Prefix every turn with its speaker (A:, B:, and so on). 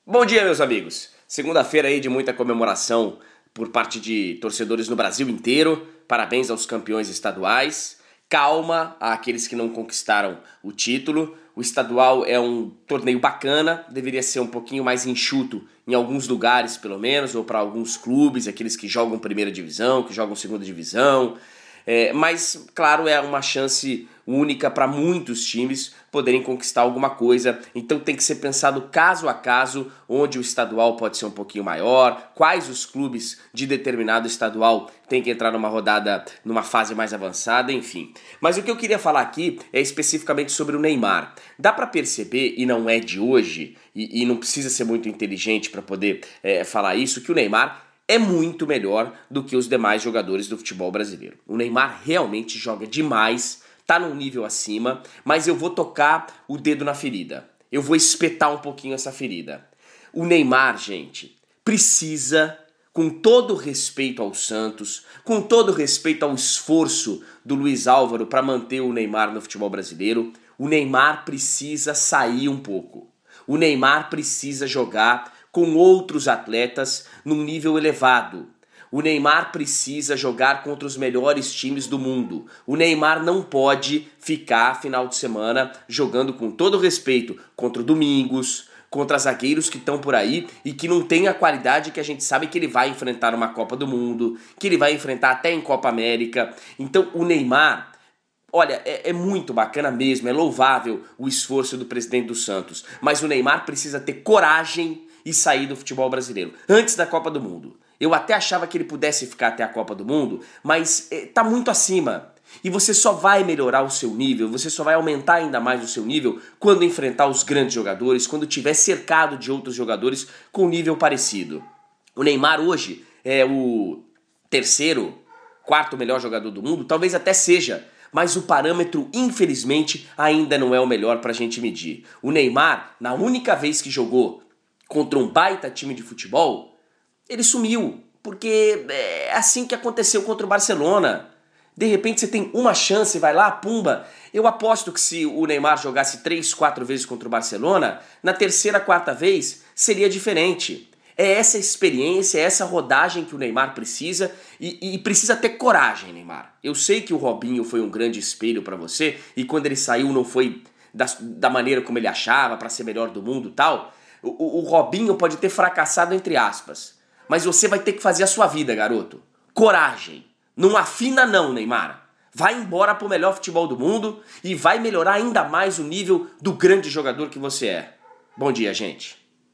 A: Bom dia, meus amigos. Segunda-feira aí de muita comemoração por parte de torcedores no Brasil inteiro. Parabéns aos campeões estaduais. Calma àqueles que não conquistaram o título. O estadual é um torneio bacana, deveria ser um pouquinho mais enxuto em alguns lugares, pelo menos, ou para alguns clubes, aqueles que jogam primeira divisão, que jogam segunda divisão. Mas, claro, é uma chance única para muitos times poderem conquistar alguma coisa. Então tem que ser pensado caso a caso, onde o estadual pode ser um pouquinho maior, quais os clubes de determinado estadual têm que entrar numa rodada, numa fase mais avançada, enfim. Mas o que eu queria falar aqui é especificamente sobre o Neymar. Dá para perceber, e não é de hoje, e não precisa ser muito inteligente para poder falar isso, que o Neymar é muito melhor do que os demais jogadores do futebol brasileiro. O Neymar realmente joga demais, tá num nível acima, mas eu vou tocar o dedo na ferida. Eu vou espetar um pouquinho essa ferida. O Neymar, gente, precisa, com todo respeito ao Santos, com todo respeito ao esforço do Luiz Álvaro para manter o Neymar no futebol brasileiro, o Neymar precisa sair um pouco. O Neymar precisa jogar com outros atletas num nível elevado. O Neymar precisa jogar contra os melhores times do mundo. O Neymar não pode ficar final de semana jogando, com todo respeito, contra o Domingos, contra zagueiros que estão por aí e que não tem a qualidade que a gente sabe que ele vai enfrentar numa Copa do Mundo, que ele vai enfrentar até em Copa América. Então o Neymar, olha, é muito bacana mesmo, é louvável o esforço do presidente do Santos, mas o Neymar precisa ter coragem e sair do futebol brasileiro, antes da Copa do Mundo. Eu até achava que ele pudesse ficar até a Copa do Mundo, mas tá muito acima. E você só vai melhorar o seu nível, você só vai aumentar ainda mais o seu nível quando enfrentar os grandes jogadores, quando tiver cercado de outros jogadores com nível parecido. O Neymar hoje é o terceiro, quarto melhor jogador do mundo, talvez até seja, mas o parâmetro, infelizmente, ainda não é o melhor pra gente medir. O Neymar, na única vez que jogou contra um baita time de futebol, ele sumiu, porque é assim que aconteceu contra o Barcelona. De repente você tem uma chance, vai lá, pumba. Eu aposto que se o Neymar jogasse 3, 4 vezes contra o Barcelona, na terceira, quarta vez seria diferente. É essa experiência, é essa rodagem que o Neymar precisa e precisa ter coragem, Neymar. Eu sei que o Robinho foi um grande espelho para você e quando ele saiu não foi da maneira como ele achava, para ser melhor do mundo e tal. O Robinho pode ter fracassado entre aspas, mas você vai ter que fazer a sua vida, garoto. Coragem. Não afina não, Neymar. Vai embora pro melhor futebol do mundo e vai melhorar ainda mais o nível do grande jogador que você é. Bom dia, gente.